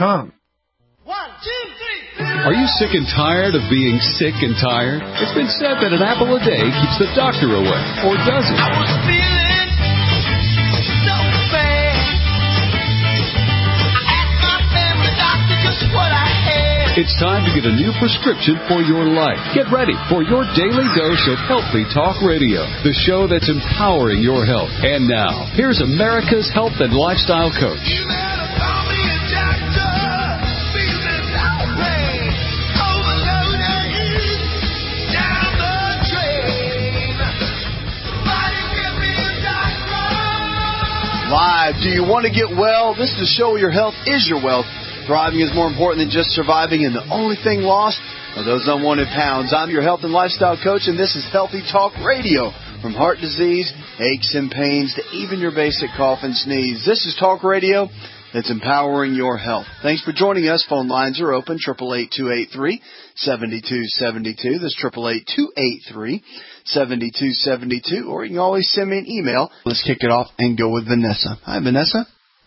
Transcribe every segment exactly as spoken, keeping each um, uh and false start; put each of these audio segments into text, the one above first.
com. One, two, three. Are you sick and tired of being sick and tired? It's been said that an apple a day keeps the doctor away. Or does it? I was feeling so bad. I asked my family doctor just what I had. It's time to get a new prescription for your life. Get ready for your daily dose of Healthy Talk Radio, the show that's empowering your health. And now, here's America's health and lifestyle coach. You better call me a doctor. Feeling so bad. Overloaded down the drain. Somebody give me a doctor. Live. Do you want to get well? This is the show where your health is your wealth. Thriving is more important than just surviving, and the only thing lost are those unwanted pounds. I'm your health and lifestyle coach, and this is Healthy Talk Radio. From heart disease, aches and pains, to even your basic cough and sneeze. This is Talk Radio that's empowering your health. Thanks for joining us. Phone lines are open, eight eight eight, two eight three, seven two seven two. That's eight eight eight, two eight three, seven two seven two. Or you can always send me an email. Let's kick it off and go with Vanessa. Hi, Vanessa.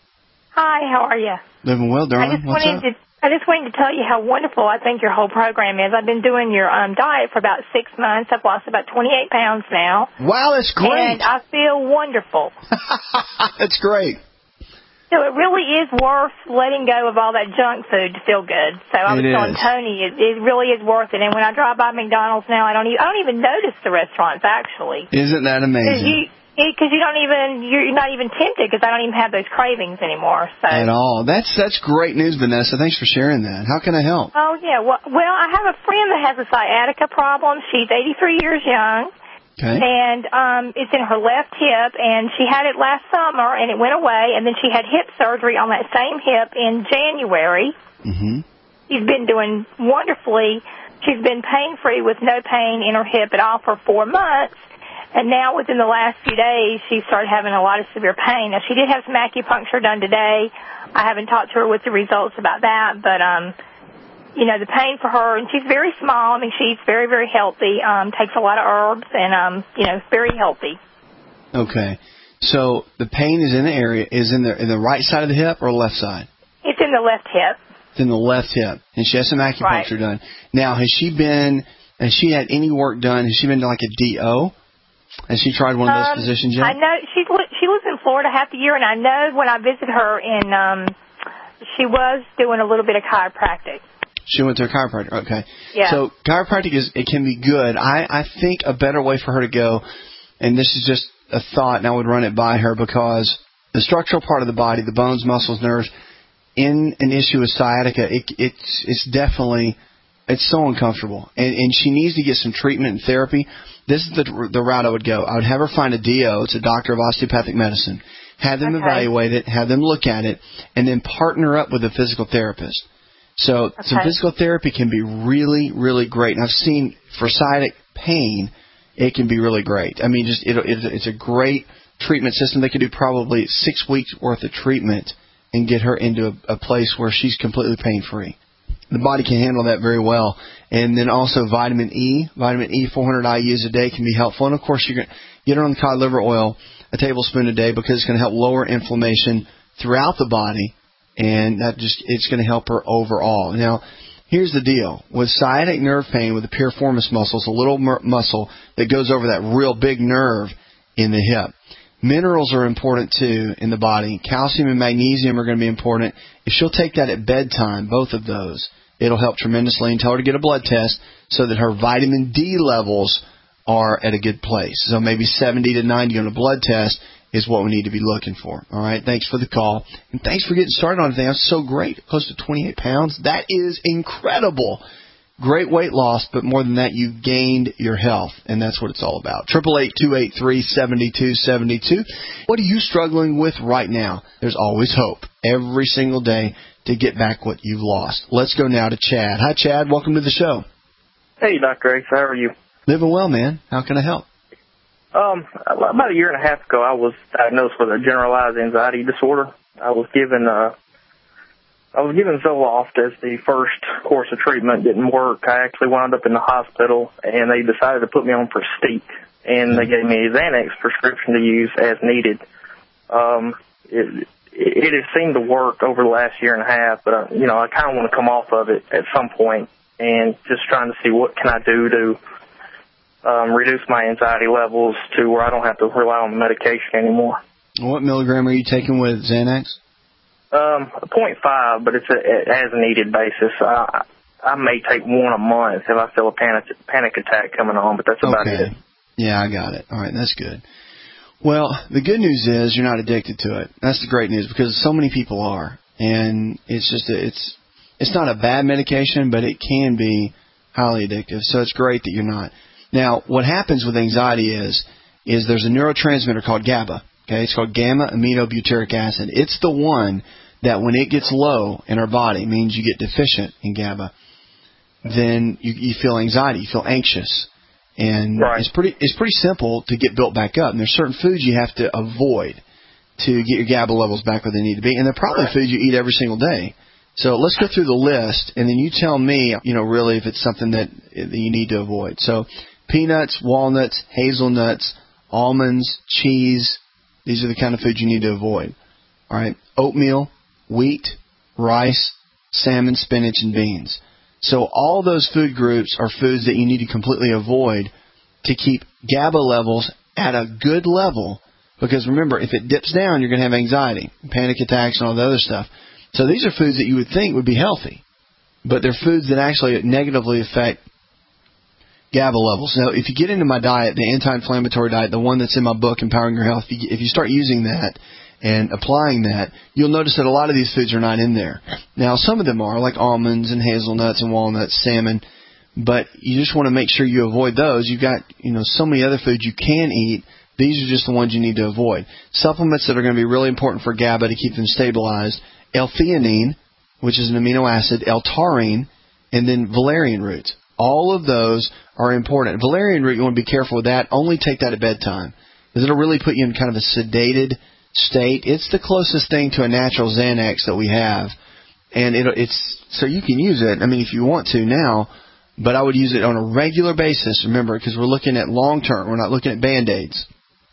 Hi, how are you? Living well, darling. I just What's wanted up? to I just wanted to tell you how wonderful I think your whole program is. I've been doing your um, diet for about six months. I've lost about twenty-eight pounds now. Wow, that's great. And I feel wonderful. That's great. So it really is worth letting go of all that junk food to feel good. So I was It telling is. Tony, it, it really is worth it. And when I drive by McDonald's now, I don't even, I don't even notice the restaurants, actually. Isn't that amazing? Because you don't even, you're not even tempted because I don't even have those cravings anymore. So. At all. That's that's great news, Vanessa. Thanks for sharing that. How can I help? Oh, yeah. Well, well, I have a friend that has a sciatica problem. She's eighty-three years young. Okay. And um, it's in her left hip, and she had it last summer, and it went away, and then she had hip surgery on that same hip in January. Mm-hmm. She's been doing wonderfully. She's been pain-free with no pain in her hip at all for four months. And now, within the last few days, she started having a lot of severe pain. Now, she did have some acupuncture done today. I haven't talked to her with the results about that, but, um, you know, the pain for her, and she's very small. I mean, she's very, very healthy, um, takes a lot of herbs, and, um, you know, very healthy. Okay. So the pain is in the area, is in the in the right side of the hip or left side? It's in the left hip. It's in the left hip. And she has some acupuncture Right. done. Now, has she been, has she had any work done? Has she been to like a D O? Has she tried one of those Um, positions yet? I know she's li- she lives in Florida half the year, and I know when I visited her in, um, she was doing a little bit of chiropractic. She went to a chiropractor. Okay. Yeah. So chiropractic is it can be good. I, I think a better way for her to go, and this is just a thought, and I would run it by her, because the structural part of the body, the bones, muscles, nerves, in an issue with sciatica, it, it's it's definitely it's so uncomfortable, and, and she needs to get some treatment and therapy. This is the the route I would go. I would have her find a D O. It's a doctor of osteopathic medicine. Have them Okay. evaluate it, have them look at it, and then partner up with a physical therapist. So Okay. some physical therapy can be really, really great. And I've seen for sciatic pain, it can be really great. I mean, just it, it, it's a great treatment system. They could do probably six weeks worth of treatment and get her into a, a place where she's completely pain-free. The body can handle that very well. And then also vitamin E, vitamin E, four hundred I U's a day can be helpful. And, of course, you're going to get her on cod liver oil, a tablespoon a day, because it's going to help lower inflammation throughout the body. And that just it's going to help her overall. Now, here's the deal. With sciatic nerve pain, with the piriformis muscle, it's a little mer- muscle that goes over that real big nerve in the hip. Minerals are important, too, in the body. Calcium and magnesium are going to be important. If she'll take that at bedtime, both of those, it'll help tremendously. And tell her to get a blood test so that her vitamin D levels are at a good place. So maybe seventy to ninety on a blood test is what we need to be looking for. All right, thanks for the call. And thanks for getting started on it. That's so great. Close to twenty-eight pounds. That is incredible. Great weight loss, but more than that, you gained your health, and that's what it's all about. eight eight eight, two eight three, seven two seven two. What are you struggling with right now? There's always hope every single day to get back what you've lost. Let's go now to Chad. Hi, Chad. Welcome to the show. Hey, Doctor Ace. How are you? Living well, man. How can I help? Um, about a year and a half ago, I was diagnosed with a generalized anxiety disorder. I was given uh, I was given Zoloft as the first course of treatment. Didn't work. I actually wound up in the hospital, and they decided to put me on Pristiq, and they gave me a Xanax prescription to use as needed. Um, it, it, it has seemed to work over the last year and a half, but, uh, you know, I kind of want to come off of it at some point and just trying to see what can I do to um, reduce my anxiety levels to where I don't have to rely on medication anymore. What milligram are you taking with Xanax? Um, zero point five, but it's a, as a needed basis. I, I may take one a month if I feel a panic, panic attack coming on, but that's about okay. it. Yeah, I got it. All right, that's good. Well, the good news is you're not addicted to it. That's the great news, because so many people are, and it's just a, it's it's not a bad medication, but it can be highly addictive. So it's great that you're not. Now, what happens with anxiety is is there's a neurotransmitter called GABA. Okay, it's called gamma aminobutyric acid. It's the one that when it gets low in our body, means you get deficient in GABA, then you, you feel anxiety, you feel anxious. And right. it's pretty it's pretty simple to get built back up. And there's certain foods you have to avoid to get your GABA levels back where they need to be. And they're probably foods you eat every single day. So let's go through the list, and then you tell me, you know, really if it's something that, that you need to avoid. So peanuts, walnuts, hazelnuts, almonds, cheese. These are the kind of foods you need to avoid. All right, oatmeal, wheat, rice, salmon, spinach, and beans. So all those food groups are foods that you need to completely avoid to keep GABA levels at a good level. Because remember, if it dips down, you're going to have anxiety, panic attacks, and all the other stuff. So these are foods that you would think would be healthy, but they're foods that actually negatively affect GABA levels. Now, if you get into my diet, the anti-inflammatory diet, the one that's in my book, Empowering Your Health, if you, if you start using that and applying that, you'll notice that a lot of these foods are not in there. Now, some of them are, like almonds and hazelnuts and walnuts, salmon, but you just want to make sure you avoid those. You've got, you know, so many other foods you can eat. These are just the ones you need to avoid. Supplements that are going to be really important for GABA to keep them stabilized: L-theanine, which is an amino acid, L-taurine, and then valerian root. All of those are important. Valerian root, you want to be careful with that. Only take that at bedtime, because it'll really put you in kind of a sedated state. It's the closest thing to a natural Xanax that we have, and it, it's so you can use it, I mean, if you want to now, but I would use it on a regular basis, remember, because we're looking at long-term. We're not looking at Band-Aids.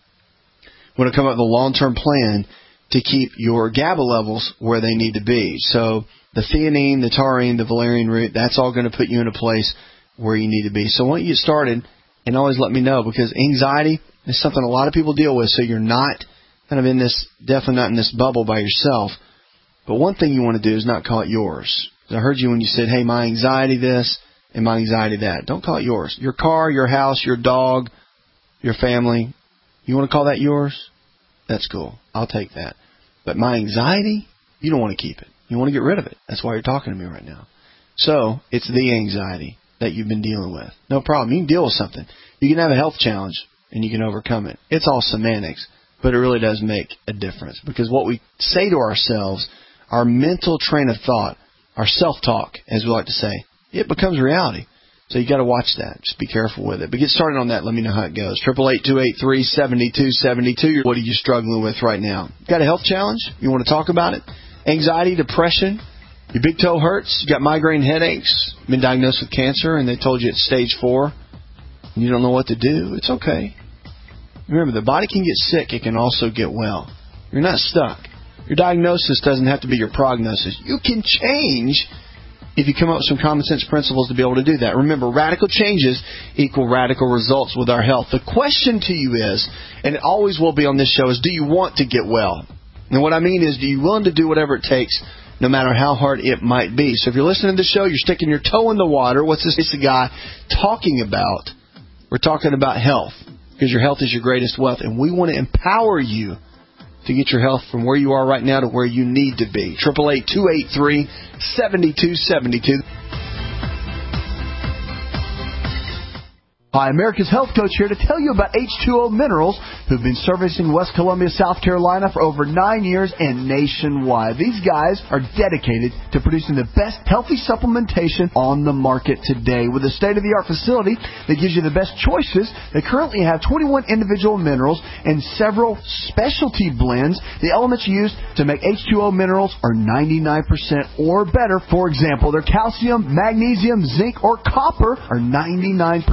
We want to come up with a long-term plan to keep your GABA levels where they need to be. So the theanine, the taurine, the valerian root, that's all going to put you in a place where you need to be. So why don't you get started, and always let me know, because anxiety is something a lot of people deal with, so you're not kind of in this, definitely not in this bubble by yourself. But one thing you want to do is not call it yours. I heard you when you said, hey, my anxiety this and my anxiety that. Don't call it yours. Your car, your house, your dog, your family, you want to call that yours? That's cool. I'll take that. But my anxiety, you don't want to keep it. You want to get rid of it. That's why you're talking to me right now. So it's the anxiety that you've been dealing with. No problem. You can deal with something. You can have a health challenge, and you can overcome it. It's all semantics, but it really does make a difference. Because what we say to ourselves, our mental train of thought, our self-talk, as we like to say, it becomes reality. So you got to watch that. Just be careful with it. But get started on that. Let me know how it goes. Triple eight two eight three seventy two seventy two. What are you struggling with right now? Got a health challenge? You want to talk about it? Anxiety, depression. Your big toe hurts. You got migraine headaches. Been diagnosed with cancer, and they told you it's stage four. And you don't know what to do. It's okay. Remember, the body can get sick. It can also get well. You're not stuck. Your diagnosis doesn't have to be your prognosis. You can change if you come up with some common sense principles to be able to do that. Remember, radical changes equal radical results with our health. The question to you is, and it always will be on this show, is do you want to get well? And what I mean is, do you willing to do whatever it takes, no matter how hard it might be? So if you're listening to the show, you're sticking your toe in the water. What's this? It's the guy talking about. We're talking about health, because your health is your greatest wealth, and we want to empower you to get your health from where you are right now to where you need to be. Triple eight two eight three seventy two seventy two. Hi, America's Health Coach here to tell you about H two O Minerals, who've been servicing West Columbia, South Carolina for over nine years and nationwide. These guys are dedicated to producing the best healthy supplementation on the market today. With a state-of-the-art facility that gives you the best choices, they currently have twenty-one individual minerals and several specialty blends. The elements used to make H two O Minerals are ninety-nine percent or better. For example, their calcium, magnesium, zinc, or copper are ninety-nine percent pure.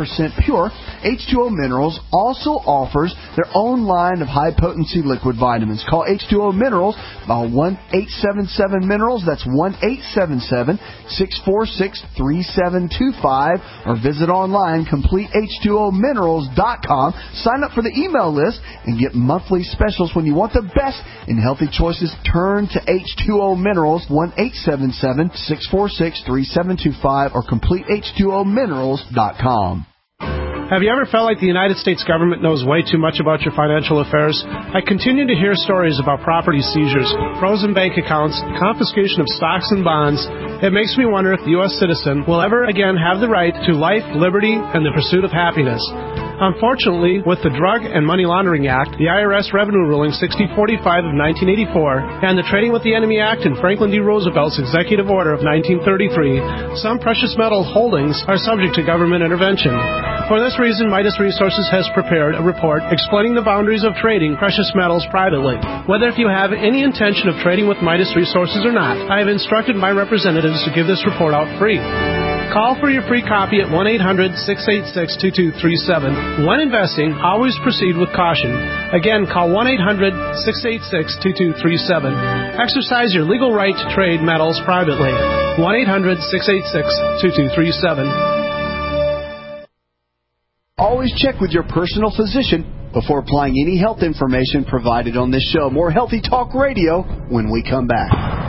pure, H two O Minerals also offers their own line of high-potency liquid vitamins. Call H two O Minerals by one eight seven seven Minerals. That's one eight seven seven, six four six, three seven two five. Or visit online, complete H two O Minerals dot com. Sign up for the email list and get monthly specials. When you want the best in healthy choices, turn to H two O Minerals, one eight seven seven, six four six, three seven two five, or complete H two O Minerals dot com. Have you ever felt like the United States government knows way too much about your financial affairs? I continue to hear stories about property seizures, frozen bank accounts, confiscation of stocks and bonds. It makes me wonder if the U S citizen will ever again have the right to life, liberty, and the pursuit of happiness. Unfortunately, with the Drug and Money Laundering Act, the I R S Revenue Ruling sixty forty-five of nineteen eighty-four, and the Trading with the Enemy Act and Franklin D. Roosevelt's Executive Order of nineteen thirty-three, some precious metal holdings are subject to government intervention. For this reason, Midas Resources has prepared a report explaining the boundaries of trading precious metals privately. Whether if you have any intention of trading with Midas Resources or not, I have instructed my representatives to give this report out free. Call for your free copy at one eight hundred, six eight six, two two three seven. When investing, always proceed with caution. Again, call one eight hundred, six eight six, two two three seven. Exercise your legal right to trade metals privately. one eight hundred, six eight six, two two three seven. Always check with your personal physician before applying any health information provided on this show. More Healthy Talk Radio when we come back.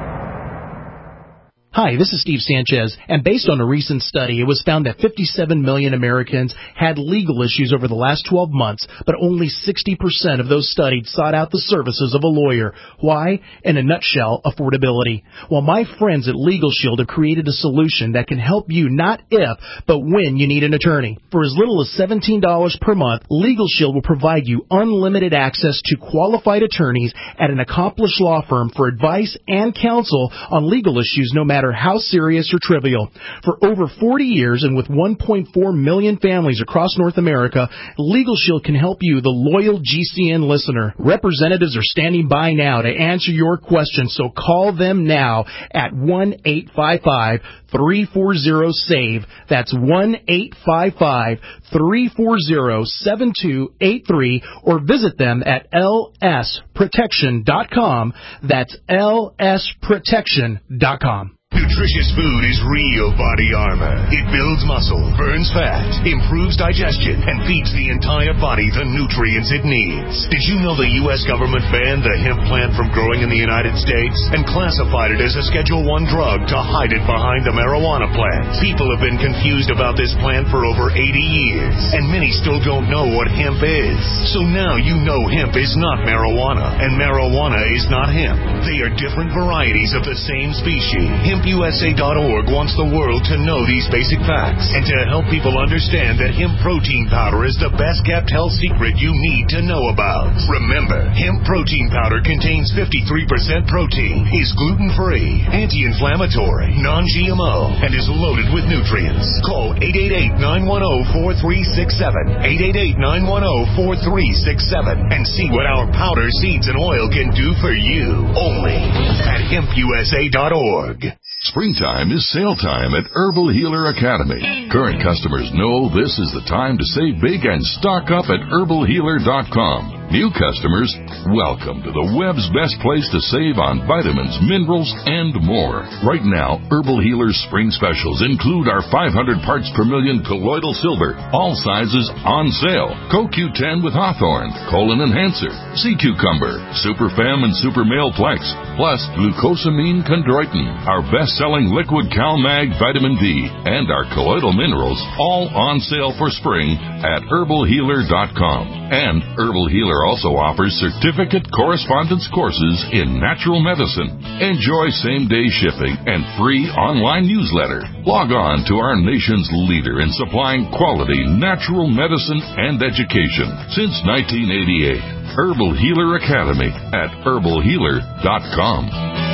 Hi, this is Steve Sanchez, and based on a recent study, it was found that fifty-seven million Americans had legal issues over the last twelve months, but only sixty percent of those studied sought out the services of a lawyer. Why? In a nutshell, affordability. Well, my friends at Legal Shield have created a solution that can help you not if, but when you need an attorney. For as little as seventeen dollars per month, Legal Shield will provide you unlimited access to qualified attorneys at an accomplished law firm for advice and counsel on legal issues, no matter how serious or trivial. For over forty years and with one point four million families across North America, Legal Shield can help you, the loyal G C N listener. Representatives are standing by now to answer your questions, so call them now at one eight five five, three four zero, S A V E. That's one eight five five, three four zero, seven two eight three, or visit them at L S protection dot com. That's L S protection dot com. Nutritious food is real body armor. It builds muscle, burns fat, improves digestion, and feeds the entire body the nutrients it needs. Did you know the U S government banned the hemp plant from growing in the United States and classified it as a Schedule one drug to hide it behind the marijuana plant? People have been confused about this plant for over eighty years, and many still don't know what hemp is. So now you know hemp is not marijuana, and marijuana is not hemp. They are different varieties of the same species. Hemp U S A dot org wants the world to know these basic facts and to help people understand that hemp protein powder is the best kept health secret you need to know about. Remember, hemp protein powder contains fifty-three percent protein, is gluten-free, anti-inflammatory, non-G M O, and is loaded with nutrients. Call eight eight eight, nine one zero, four three six seven, eight eight eight, nine one zero, four three six seven, and see what our powder, seeds, and oil can do for you. Only at hemp U S A dot org. Springtime is sale time at Herbal Healer Academy. Current customers know this is the time to save big and stock up at herbal healer dot com. New customers, welcome to the web's best place to save on vitamins, minerals, and more. Right now, Herbal Healer's spring specials include our five hundred parts per million colloidal silver, all sizes on sale, Co Q ten with Hawthorne, Colon Enhancer, Sea Cucumber, Super Fem and Super Male Plex, plus Glucosamine Chondroitin, our best-selling liquid CalMag Vitamin D, and our colloidal minerals, all on sale for spring at herbal healer dot com. And Herbal Healer also offers certificate correspondence courses in natural medicine. Enjoy same-day shipping and free online newsletter. Log on to our nation's leader in supplying quality natural medicine and education since nineteen eighty-eight. Herbal Healer Academy at herbal healer dot com.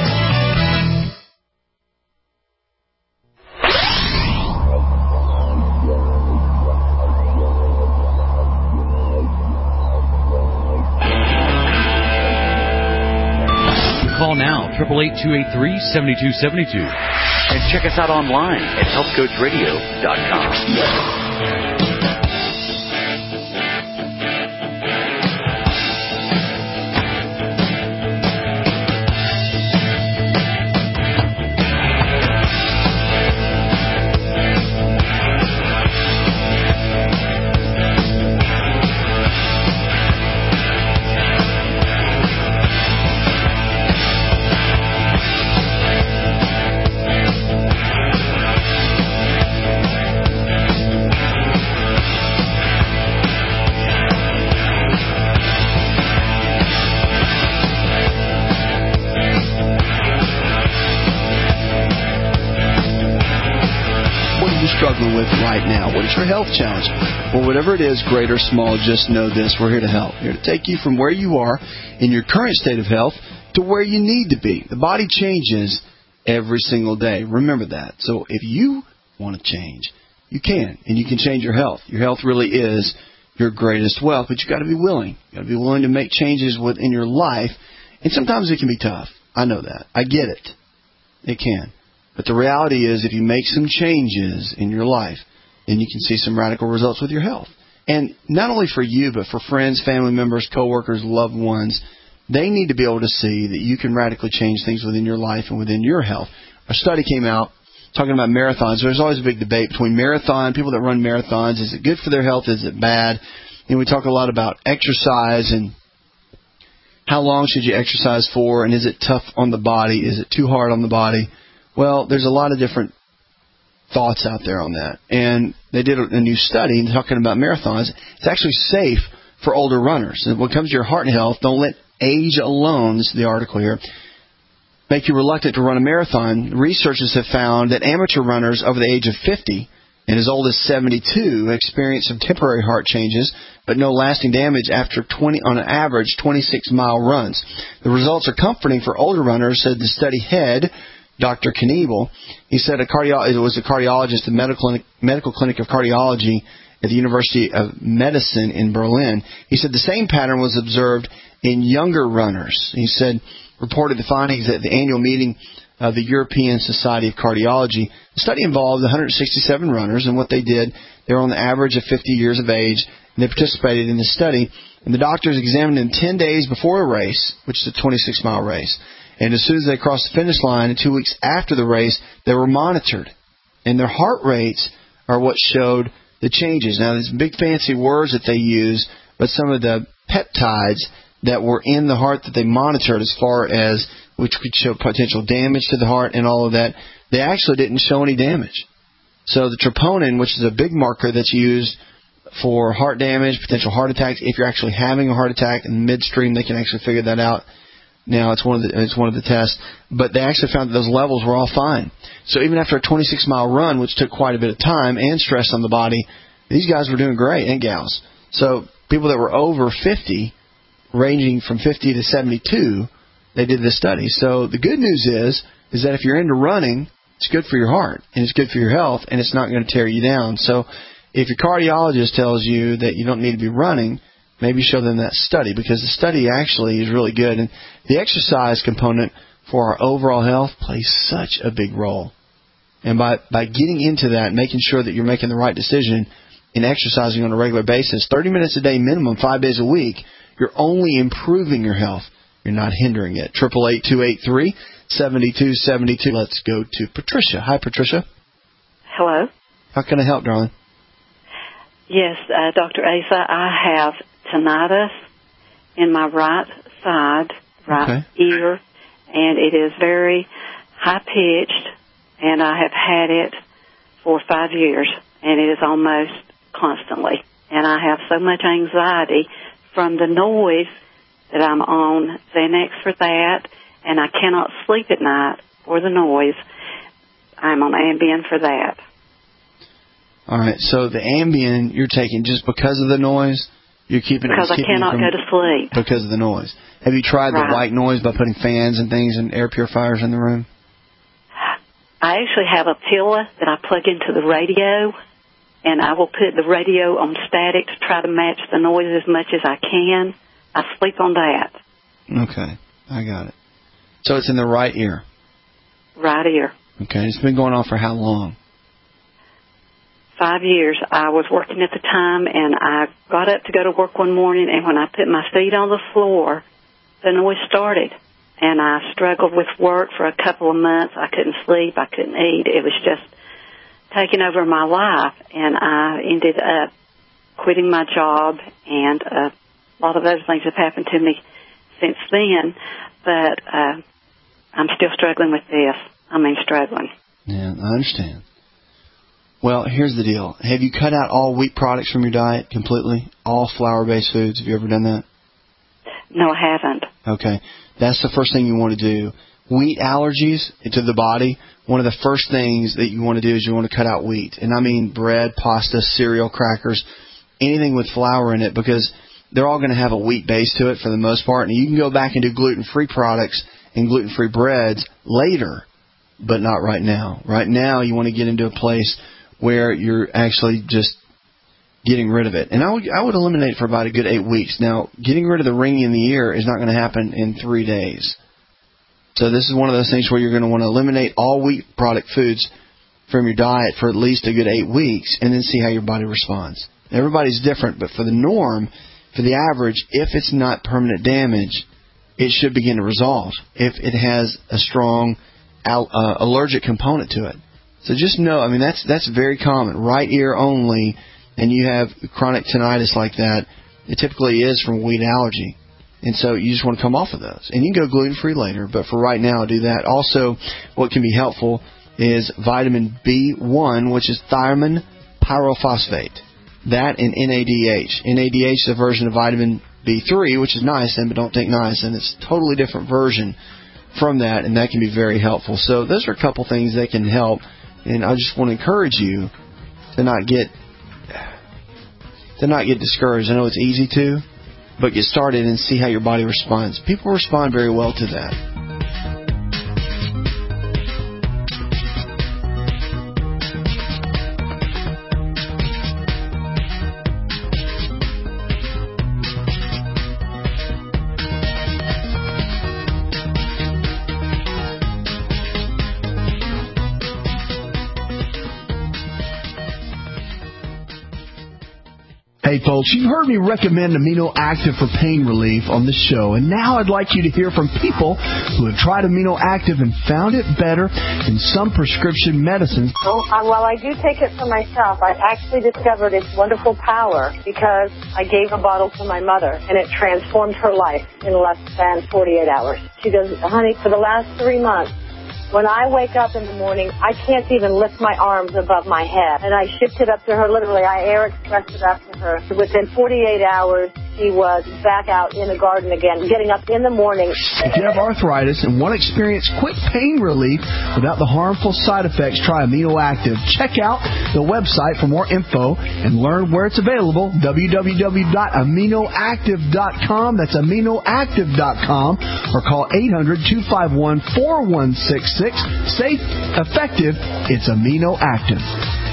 Call now, eight eight eight, two eight three, seven two seven two. And check us out online at health coach radio dot com. struggling with right now? What is your health challenge? Well, whatever it is, great or small, just know this. We're here to help. We're here to take you from where you are in your current state of health to where you need to be. The body changes every single day. Remember that. So if you want to change, you can, and you can change your health. Your health really is your greatest wealth, but you've got to be willing. You've got to be willing to make changes within your life, and sometimes it can be tough. I know that. I get it. It can. But the reality is if you make some changes in your life, then you can see some radical results with your health. And not only for you, but for friends, family members, coworkers, loved ones, they need to be able to see that you can radically change things within your life and within your health. A study came out talking about marathons. There's always a big debate between marathon, people that run marathons. Is it good for their health? Is it bad? And we talk a lot about exercise and how long should you exercise for, and is it tough on the body? Is it too hard on the body? Well, there's a lot of different thoughts out there on that. And they did a new study talking about marathons. It's actually safe for older runners. And when it comes to your heart health, don't let age alone, this is the article here, make you reluctant to run a marathon. Researchers have found that amateur runners over the age of fifty and as old as seventy-two experience some temporary heart changes, but no lasting damage after twenty, on an average, twenty-six mile runs. The results are comforting for older runners, said the study head, Doctor Kniebel. He said a cardio- it was a cardiologist at the medical clinic, medical clinic of cardiology at the University of Medicine in Berlin. He said the same pattern was observed in younger runners. He said, reported the findings at the annual meeting of the European Society of Cardiology. The study involved one hundred sixty-seven runners, and what they did, they were on the average of fifty years of age, and they participated in the study. And the doctors examined them ten days before a race, which is a twenty-six mile race. And as soon as they crossed the finish line, and two weeks after the race, they were monitored. And their heart rates are what showed the changes. Now, there's big fancy words that they use, but some of the peptides that were in the heart that they monitored as far as which could show potential damage to the heart and all of that, they actually didn't show any damage. So the troponin, which is a big marker that's used for heart damage, potential heart attacks, if you're actually having a heart attack in midstream, they can actually figure that out. Now, it's one of the it's one of the tests, but they actually found that those levels were all fine. So even after a twenty-six mile run, which took quite a bit of time and stress on the body, these guys were doing great, and gals. So people that were over fifty, ranging from fifty to seventy-two, they did this study. So the good news is, is that if you're into running, it's good for your heart, and it's good for your health, and it's not going to tear you down. So if your cardiologist tells you that you don't need to be running, maybe show them that study, because the study actually is really good. And the exercise component for our overall health plays such a big role. And by, by getting into that, making sure that you're making the right decision in exercising on a regular basis, thirty minutes a day minimum, five days a week, you're only improving your health. You're not hindering it. eight eight eight, two eight three, seven two seven two. Let's go to Patricia. Hi, Patricia. Hello. How can I help, darling? Yes, uh, Doctor Asa, I have tinnitus in my right side, right okay. ear, and it is very high-pitched, and I have had it for five years, and it is almost constantly. And I have so much anxiety from the noise that I'm on Xanax for that, and I cannot sleep at night for the noise. I'm on Ambien for that. All right, so the Ambien you're taking just because of the noise? You're keeping because it, I cannot from, go to sleep. Because of the noise. Have you tried right. the white noise by putting fans and things and air purifiers in the room? I actually have a pillow that I plug into the radio, and I will put the radio on static to try to match the noise as much as I can. I sleep on that. Okay, I got it. So it's in the right ear? Right ear. Okay, it's been going on for how long? Five years. I was working at the time, and I got up to go to work one morning, and when I put my feet on the floor, the noise started. And I struggled with work for a couple of months. I couldn't sleep. I couldn't eat. It was just taking over my life, and I ended up quitting my job, and uh, a lot of other things have happened to me since then, but uh, I'm still struggling with this. I mean, struggling. Yeah, I understand. Well, here's the deal. Have you cut out all wheat products from your diet completely? All flour-based foods? Have you ever done that? No, I haven't. Okay. That's the first thing you want to do. wheat allergies to the body, one of the first things that you want to do is you want to cut out wheat. And I mean bread, pasta, cereal, crackers, anything with flour in it, because they're all going to have a wheat base to it for the most part. And you can go back and do gluten-free products and gluten-free breads later, but not right now. Right now, you want to get into a place where you're actually just getting rid of it. And I would, I would eliminate it for about a good eight weeks. Now, getting rid of the ringing in the ear is not going to happen in three days. So this is one of those things where you're going to want to eliminate all wheat product foods from your diet for at least a good eight weeks and then see how your body responds. Everybody's different, but for the norm, for the average, if it's not permanent damage, it should begin to resolve if it has a strong al- uh, allergic component to it. So just know, I mean, that's that's very common. Right ear only, and you have chronic tinnitus like that, it typically is from wheat allergy. And so you just want to come off of those. And you can go gluten-free later, but for right now, do that. Also, what can be helpful is vitamin B one, which is thiamine pyrophosphate. That and N A D H. N A D H is a version of vitamin B three, which is niacin, but don't take niacin. It's a totally different version from that, and that can be very helpful. So those are a couple things that can help. And I just want to encourage you to not get to not get discouraged. I know it's easy to, but get started and see how your body responds. People respond very well to that. Hey folks, you've heard me recommend Amino Active for pain relief on the show, and now I'd like you to hear from people who have tried Amino Active and found it better than some prescription medicines. Well, uh, while I do take it for myself, I actually discovered its wonderful power because I gave a bottle to my mother, and it transformed her life in less than forty-eight hours. She goes, honey, for the last three months, when I wake up in the morning, I can't even lift my arms above my head. And I shipped it up to her, literally. I air expressed it up to her. Within forty-eight hours, she was back out in the garden again, getting up in the morning. If you have arthritis and want to experience quick pain relief without the harmful side effects, try Amino Active. Check out the website for more info and learn where it's available, w w w dot amino active dot com. That's amino active dot com. Or call eight hundred, two five one, four one six six. Safe, effective, it's Amino Active.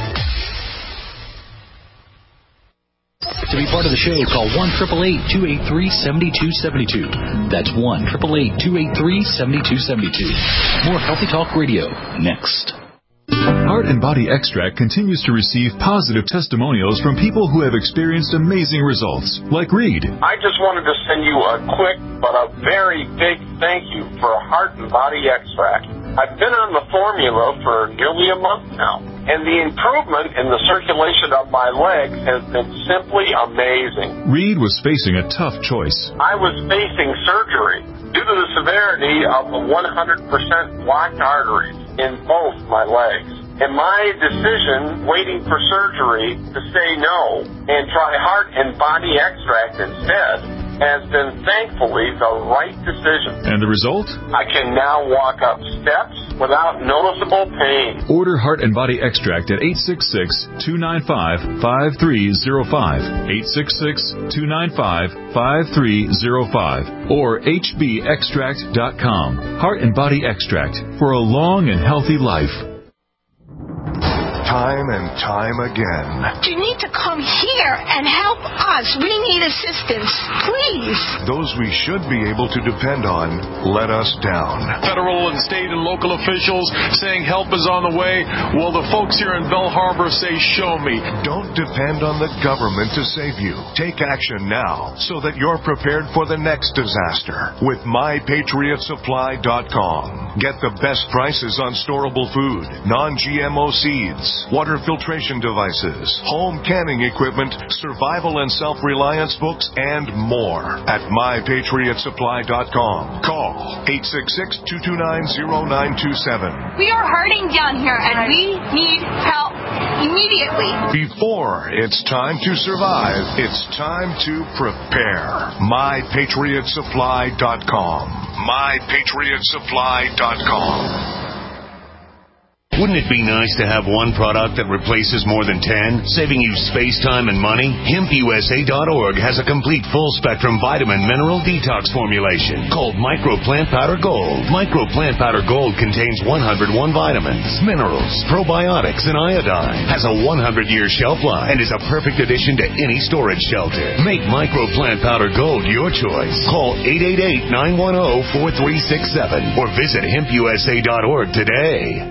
To be part of the show, call one eight eight eight, two eight three, seven two seven two. That's one eight eight eight, two eight three, seven two seven two. More Healthy Talk Radio next. Heart and Body Extract continues to receive positive testimonials from people who have experienced amazing results, like Reed. I just wanted to send you a quick but a very big thank you for Heart and Body Extract. I've been on the formula for nearly a month now, and the improvement in the circulation of my legs has been simply amazing. Reed was facing a tough choice. I was facing surgery due to the severity of the one hundred percent blocked arteries in both my legs. And my decision, waiting for surgery, to say no and try Heart and Body Extract instead, has been thankfully the right decision. And the result? I can now walk up steps without noticeable pain. Order Heart and Body Extract at eight six six, two nine five, five three zero five, eight six six, two nine five, five three zero five, or h b extract dot com. Heart and Body Extract for a long and healthy life. Time and time again. You need to come here and help us. We need assistance, please. Those we should be able to depend on let us down. Federal and state and local officials saying help is on the way. Well, the folks here in Bell Harbor say, show me. Don't depend on the government to save you. Take action now so that you're prepared for the next disaster with my patriot supply dot com. Get the best prices on storable food, non G M O seeds, water filtration devices, home canning equipment, survival and self-reliance books, and more at my patriot supply dot com. Call eight six six, two two nine, zero nine two seven. We are hurting down here, and we need help immediately. Before it's time to survive, it's time to prepare. my patriot supply dot com. my patriot supply dot com. Wouldn't it be nice to have one product that replaces more than ten, saving you space, time, and money? hemp U S A dot org has a complete full-spectrum vitamin mineral detox formulation called Micro Plant Powder Gold. Micro Plant Powder Gold contains one hundred one vitamins, minerals, probiotics, and iodine. Has a one hundred year shelf life and is a perfect addition to any storage shelter. Make Micro Plant Powder Gold your choice. Call eight eight eight, nine one zero, four three six seven or visit hemp U S A dot org today.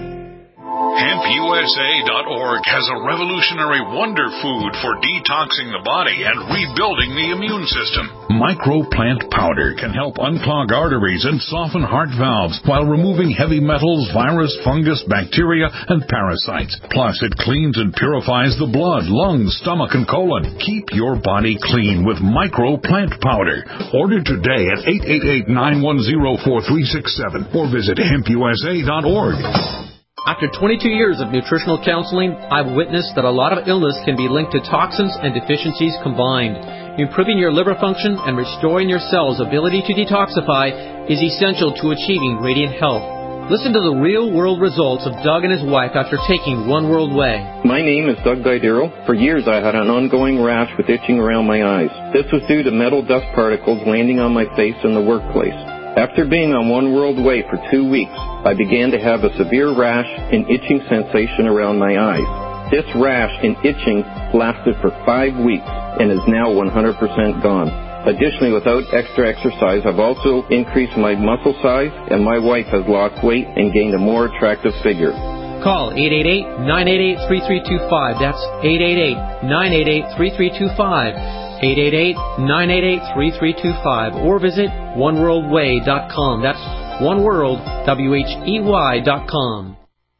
hemp U S A dot org has a revolutionary wonder food for detoxing the body and rebuilding the immune system. Microplant powder can help unclog arteries and soften heart valves while removing heavy metals, virus, fungus, bacteria, and parasites. Plus, it cleans and purifies the blood, lungs, stomach, and colon. Keep your body clean with Microplant powder. Order today at eight eight eight, nine one zero, four three six seven or visit hemp U S A dot org. After twenty-two years of nutritional counseling, I've witnessed that a lot of illness can be linked to toxins and deficiencies combined. Improving your liver function and restoring your cells' ability to detoxify is essential to achieving radiant health. Listen to the real-world results of Doug and his wife after taking One World Way. My name is Doug Didero. For years I had an ongoing rash with itching around my eyes. This was due to metal dust particles landing on my face in the workplace. After being on One World Way for two weeks, I began to have a severe rash and itching sensation around my eyes. This rash and itching lasted for five weeks and is now one hundred percent gone. Additionally, without extra exercise, I've also increased my muscle size, and my wife has lost weight and gained a more attractive figure. Call eight eight eight, nine eight eight, three three two five. That's eight eight eight, nine eight eight, three three two five. eight eight eight, nine eight eight, three three two five or visit one world way dot com. That's one world, W H E Y dot com.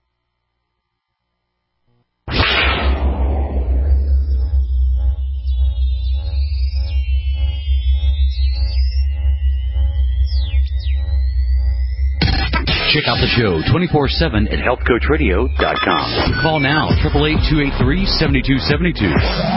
Check out the show twenty-four seven at health coach radio dot com. Call now, eight eight eight, two eight three, seven two seven two.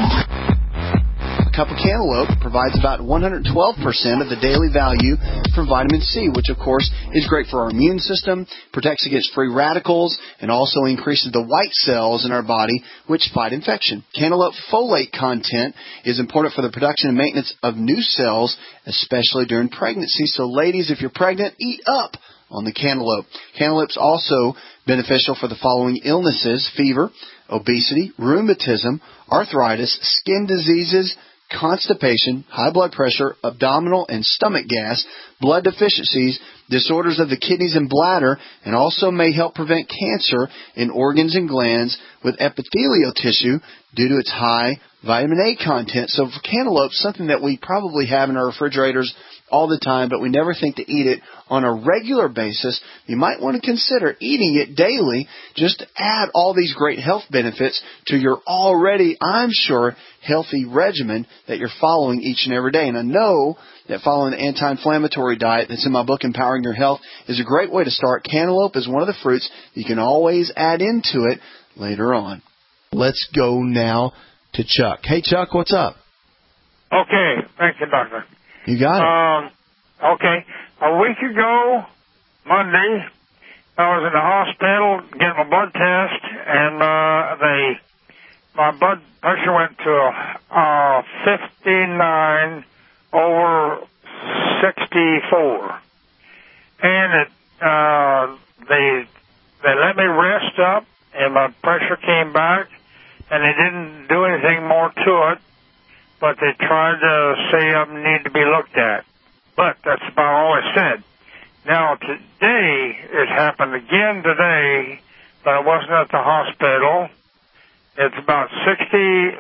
A cup of cantaloupe provides about one hundred twelve percent of the daily value from vitamin C, which, of course, is great for our immune system, protects against free radicals, and also increases the white cells in our body, which fight infection. Cantaloupe folate content is important for the production and maintenance of new cells, especially during pregnancy. So, ladies, if you're pregnant, eat up on the cantaloupe. Cantaloupe's also beneficial for the following illnesses: fever, obesity, rheumatism, arthritis, skin diseases, constipation, high blood pressure, abdominal and stomach gas, blood deficiencies, disorders of the kidneys and bladder, and also may help prevent cancer in organs and glands with epithelial tissue due to its high vitamin A content. So for cantaloupe, something that we probably have in our refrigerators all the time, but we never think to eat it on a regular basis, you might want to consider eating it daily just to add all these great health benefits to your already, I'm sure, healthy regimen that you're following each and every day. And I know that following the anti-inflammatory diet that's in my book, Empowering Your Health, is a great way to start. Cantaloupe is one of the fruits you can always add into it later on. Let's go now to Chuck. Hey, Chuck, what's up? Okay, thank you, Doctor. You got it. Um, okay, a week ago, Monday, I was in the hospital getting my blood test, and uh, they, my blood pressure went to uh, fifty-nine over sixty-four, and it uh, they they let me rest up, and my pressure came back, and they didn't do anything more to it. But they tried to say I need to be looked at. But that's about all I said. Now, today, it happened again today, but I wasn't at the hospital. It's about sixty,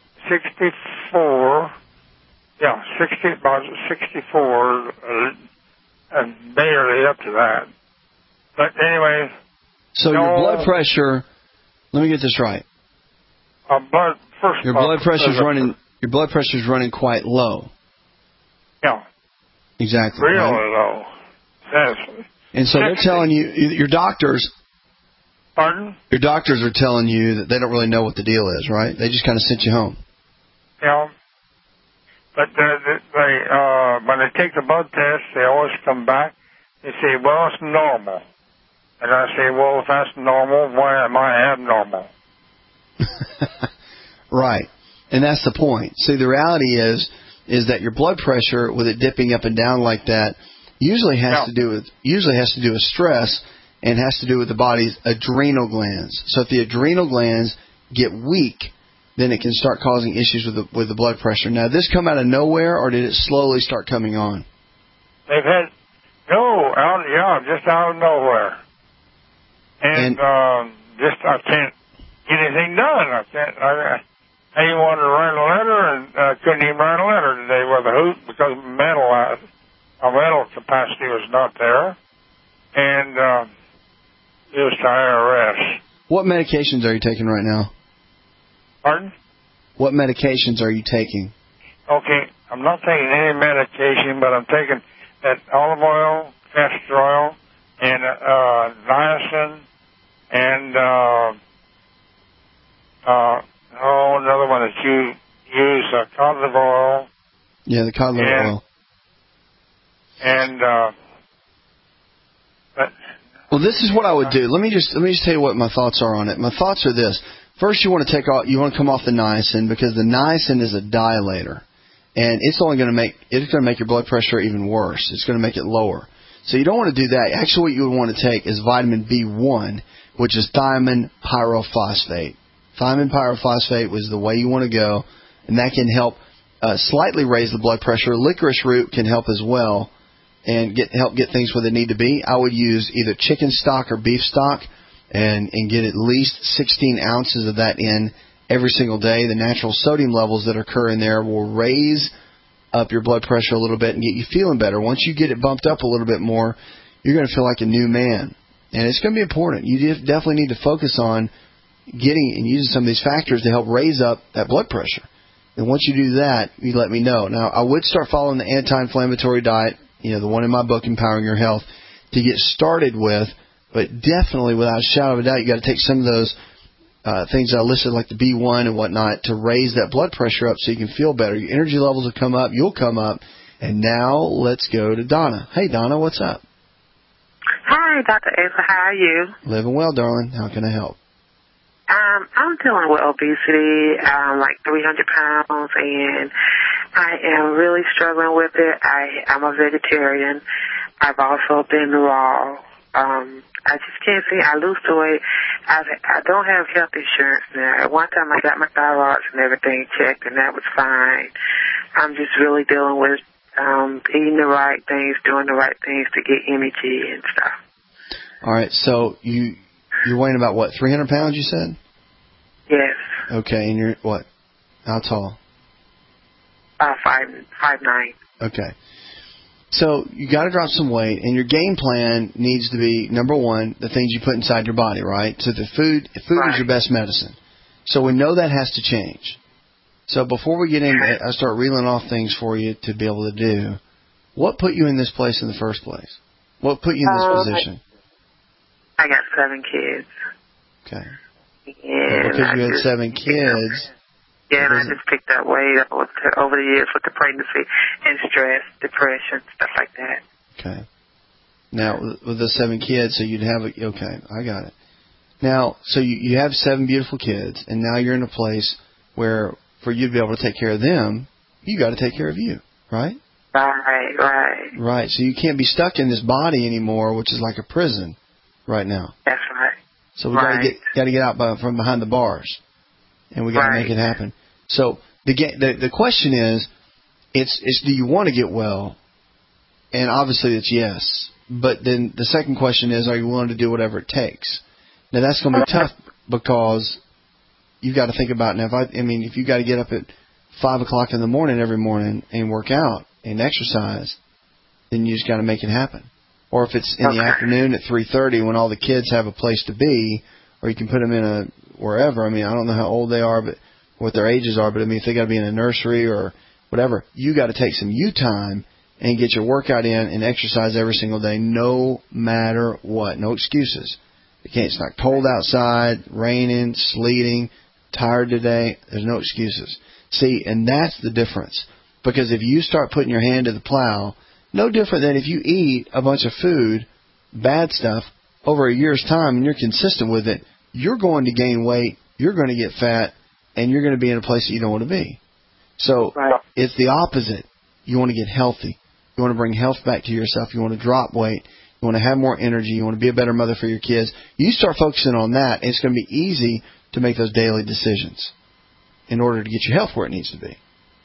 sixty-four, yeah, sixty, about sixty-four, uh, and barely up to that. But anyway. So no, your blood pressure Let me get this right. Uh, blood, first your blood pressure's running. Your blood pressure's running quite low. Yeah. Exactly. Really right? low. Yes. And so they're telling you, your doctors. Pardon? Your doctors are telling you that they don't really know what the deal is, right? They just kind of sent you home. Yeah. But they, they uh, when they take the blood test, they always come back. They say, "Well, it's normal," and I say, "Well, if that's normal, why am I abnormal?" Right. And that's the point. See, the reality is is that your blood pressure, with it dipping up and down like that, usually has yeah. to do with usually has to do with stress and has to do with the body's adrenal glands. So if the adrenal glands get weak, then it can start causing issues with the with the blood pressure. Now, did this come out of nowhere, or did it slowly start coming on? They've had no, out yeah, just out of nowhere, and, and um, just I can't get anything done. I can't. I, I even wanted to write a letter, and I uh, couldn't even write a letter today with a hoot because mental uh, my mental capacity was not there, and uh, it was to I R S. What medications are you taking right now? Pardon? What medications are you taking? Okay, I'm not taking any medication, but I'm taking that olive oil, castor oil, and uh, niacin, and uh, uh, oh, another one that you use, uh, cod liver oil. Yeah, the cod liver and, oil. And uh, but, well, this is what I would do. Let me just let me just tell you what my thoughts are on it. My thoughts are this. First, you want to take off, you want to come off the niacin, because the niacin is a dilator, and it's only going to make it's going to make your blood pressure even worse. It's going to make it lower. So you don't want to do that. Actually, what you would want to take is vitamin B one, which is thiamine pyrophosphate. Thiamine pyrophosphate was the way you want to go, and that can help uh, slightly raise the blood pressure. Licorice root can help as well, and get help get things where they need to be. I would use either chicken stock or beef stock. And, and get at least sixteen ounces of that in every single day. The natural sodium levels that occur in there will raise up your blood pressure a little bit and get you feeling better. Once you get it bumped up a little bit more, you're going to feel like a new man. And it's going to be important. You definitely need to focus on getting and using some of these factors to help raise up that blood pressure. And once you do that, you let me know. Now, I would start following the anti-inflammatory diet, you know, the one in my book, Empowering Your Health, to get started with. But definitely, without a shadow of a doubt, you got to take some of those uh, things I listed, like the B one and whatnot, to raise that blood pressure up so you can feel better. Your energy levels will come up. You'll come up. And now let's go to Donna. Hey, Donna, what's up? Hi, Doctor Asa. How are you? Living well, darling. How can I help? Um, I'm dealing with obesity, um, like three hundred pounds, and I am really struggling with it. I, I'm a vegetarian. I've also been raw. Um, I just can't see. I lose the weight. I've, I don't have health insurance now. At one time, I got my thyroids and everything checked, and that was fine. I'm just really dealing with um, eating the right things, doing the right things to get energy and stuff. All right. So you you're weighing about what, three hundred pounds? You said. Yes. Okay, and you're what? How tall? Uh, five five nine. Okay. So you got to drop some weight, and your game plan needs to be, number one, the things you put inside your body, right? So the food, food right. is your best medicine. So we know that has to change. So before we get in, I start reeling off things for you to be able to do. What put you in this place in the first place? What put you in this um, position? I got seven kids. Okay. And because I you had just, seven kids. Yeah, and I just picked up weight over the years with the pregnancy and stress, depression, stuff like that. Okay. Now, with the seven kids, so you'd have a, okay, I got it. Now, so you, you have seven beautiful kids, and now you're in a place where for you to be able to take care of them, you got to take care of you, right? Right, right. Right, so you can't be stuck in this body anymore, which is like a prison right now. That's right. So we right. got to get got to get out by, from behind the bars, and we got to right. make it happen. So the, the the question is, it's it's do you want to get well? And obviously it's yes. But then the second question is, are you willing to do whatever it takes? Now that's going to be tough because you've got to think about now. If I, I mean, if you got to get up at five o'clock in the morning every morning and work out and exercise, then you just got to make it happen. Or if it's in okay. the afternoon at three thirty when all the kids have a place to be, or you can put them in a wherever. I mean, I don't know how old they are, but what their ages are, but I mean, if they got to be in a nursery or whatever, you got to take some you time and get your workout in and exercise every single day, no matter what. No excuses. You can't. It's not cold outside, raining, sleeting, tired today. There's no excuses. See, and that's the difference. Because if you start putting your hand to the plow, no different than if you eat a bunch of food, bad stuff, over a year's time and you're consistent with it, you're going to gain weight, you're going to get fat, and you're going to be in a place that you don't want to be. So right. It's the opposite. You want to get healthy. You want to bring health back to yourself. You want to drop weight. You want to have more energy. You want to be a better mother for your kids. You start focusing on that, and it's going to be easy to make those daily decisions in order to get your health where it needs to be.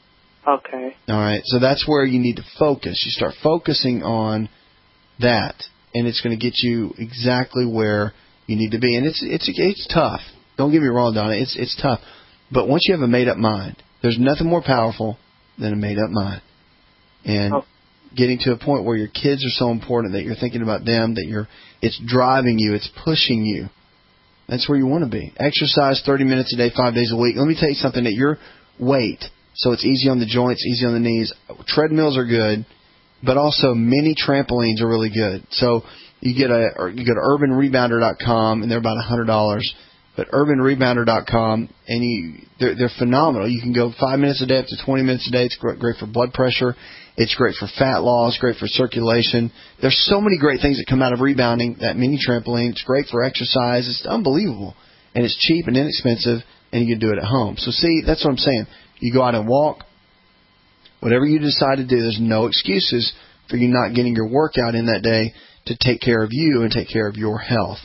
Okay. All right. So that's where you need to focus. You start focusing on that, and it's going to get you exactly where you need to be. And it's it's it's tough. Don't get me wrong, Donna. It's it's tough. But once you have a made-up mind, there's nothing more powerful than a made-up mind. And oh. getting to a point where your kids are so important that you're thinking about them, that you're it's driving you, it's pushing you. That's where you want to be. Exercise thirty minutes a day, five days a week. Let me tell you something, at your weight, so it's easy on the joints, easy on the knees. Treadmills are good, but also mini trampolines are really good. So you get a or you go to urban rebounder dot com, and they're about one hundred dollars. But urban rebounder dot com, and you, they're, they're phenomenal. You can go five minutes a day up to twenty minutes a day. It's great, great for blood pressure. It's great for fat loss, great for circulation. There's so many great things that come out of rebounding, that mini trampoline. It's great for exercise. It's unbelievable. And it's cheap and inexpensive, and you can do it at home. So, see, that's what I'm saying. You go out and walk. Whatever you decide to do, there's no excuses for you not getting your workout in that day to take care of you and take care of your health.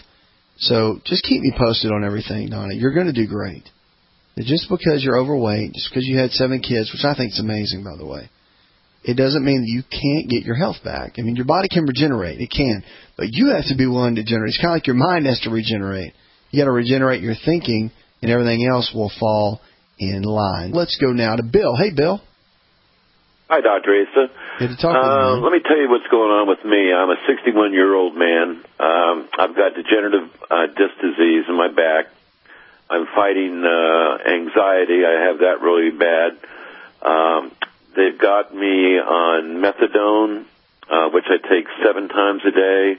So just keep me posted on everything, Donna. You're going to do great. Just because you're overweight, just because you had seven kids, which I think is amazing, by the way, it doesn't mean that you can't get your health back. I mean, your body can regenerate. It can. But you have to be willing to generate. It's kind of like your mind has to regenerate. You got to regenerate your thinking, and everything else will fall in line. Let's go now to Bill. Hey, Bill. Hi, Doctor Asa. Good to talk uh, with you. Let me tell you what's going on with me. I'm a sixty-one-year-old man. Um, I've got degenerative uh, disc disease in my back. I'm fighting uh, anxiety. I have that really bad. Um, they've got me on methadone, uh, which I take seven times a day.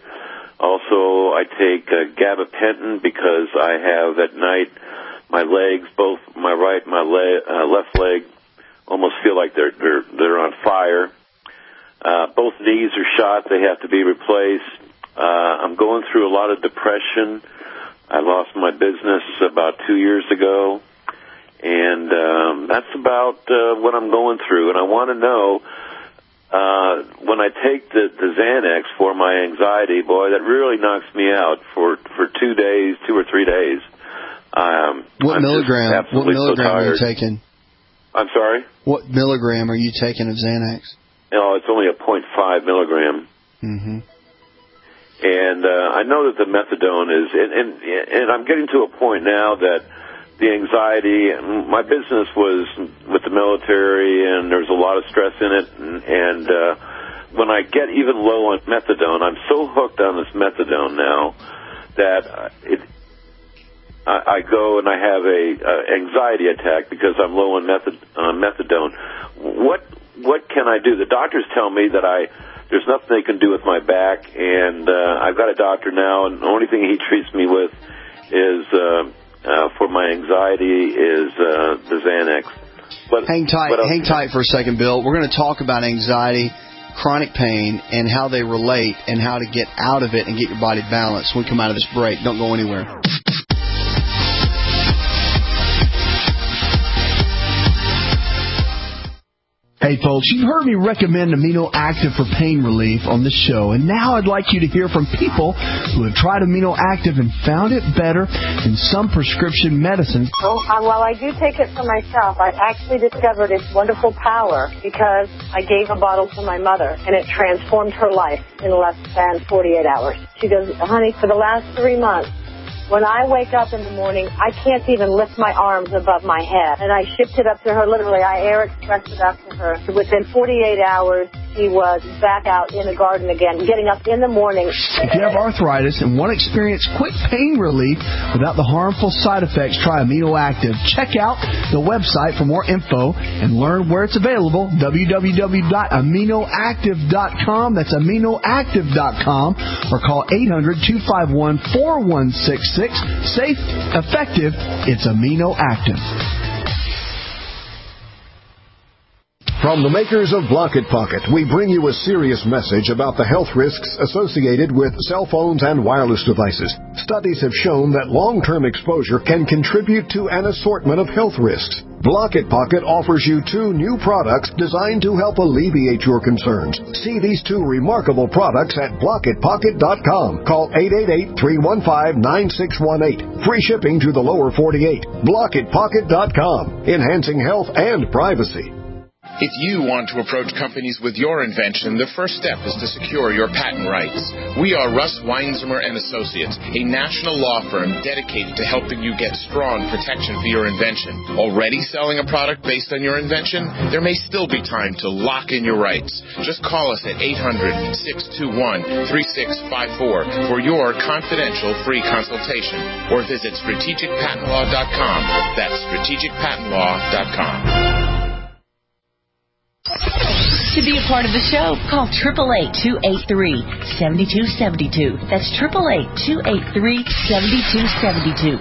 Also, I take uh, gabapentin because I have at night my legs, both my right and my le- uh, left leg, almost feel like they're they're they're on fire. Uh, both knees are shot; they have to be replaced. Uh, I'm going through a lot of depression. I lost my business about two years ago, and um, that's about uh, what I'm going through. And I want to know uh, when I take the, the Xanax for my anxiety, boy, that really knocks me out for for two days, two or three days. Um, what I'm milligram? What milligram so are you taking? I'm sorry? What milligram are you taking of Xanax? No, it's only a point five milligram. Mm-hmm. And uh, I know that the methadone is, and, and, and I'm getting to a point now that the anxiety, my business was with the military, and there's a lot of stress in it, and, and uh, when I get even low on methadone, I'm so hooked on this methadone now that it I go and I have a uh, anxiety attack because I'm low on method, uh, methadone. What what can I do? The doctors tell me that I there's nothing they can do with my back, and uh, I've got a doctor now, and the only thing he treats me with is uh, uh, for my anxiety is uh, the Xanax. But hang tight, hang tight for a second, Bill. We're going to talk about anxiety, chronic pain, and how they relate, and how to get out of it and get your body balanced when we come out of this break. Don't go anywhere. Hey folks, you've heard me recommend Amino Active for pain relief on this show, and now I'd like you to hear from people who have tried Amino Active and found it better than some prescription medicines. Well, uh, while I do take it for myself, I actually discovered its wonderful power because I gave a bottle to my mother, and it transformed her life in less than forty-eight hours. She goes, honey, for the last three months, when I wake up in the morning, I can't even lift my arms above my head. And I shipped it up to her, literally. I air expressed it up to her. Within forty-eight hours, he was back out in the garden again, getting up in the morning. If you have arthritis and want to experience quick pain relief without the harmful side effects, try Amino Active. Check out the website for more info and learn where it's available, w w w dot amino active dot com. That's amino active dot com, or call eight hundred, two five one, four one six six. Safe, effective, it's Amino Active. From the makers of Blocket Pocket, we bring you a serious message about the health risks associated with cell phones and wireless devices. Studies have shown that long-term exposure can contribute to an assortment of health risks. Blocket Pocket offers you two new products designed to help alleviate your concerns. See these two remarkable products at blocket pocket dot com. Call eight eight eight, three one five, nine six one eight. Free shipping to the lower forty-eight. blocket pocket dot com. Enhancing health and privacy. If you want to approach companies with your invention, the first step is to secure your patent rights. We are Russ Weinzimmer and Associates, a national law firm dedicated to helping you get strong protection for your invention. Already selling a product based on your invention? There may still be time to lock in your rights. Just call us at eight hundred, six two one, three six five four for your confidential free consultation, or visit strategic patent law dot com. That's strategic patent law dot com. To be a part of the show, call eight eight eight, two eight three, seven two seven two. That's eight eight eight, two eight three, seven two seven two.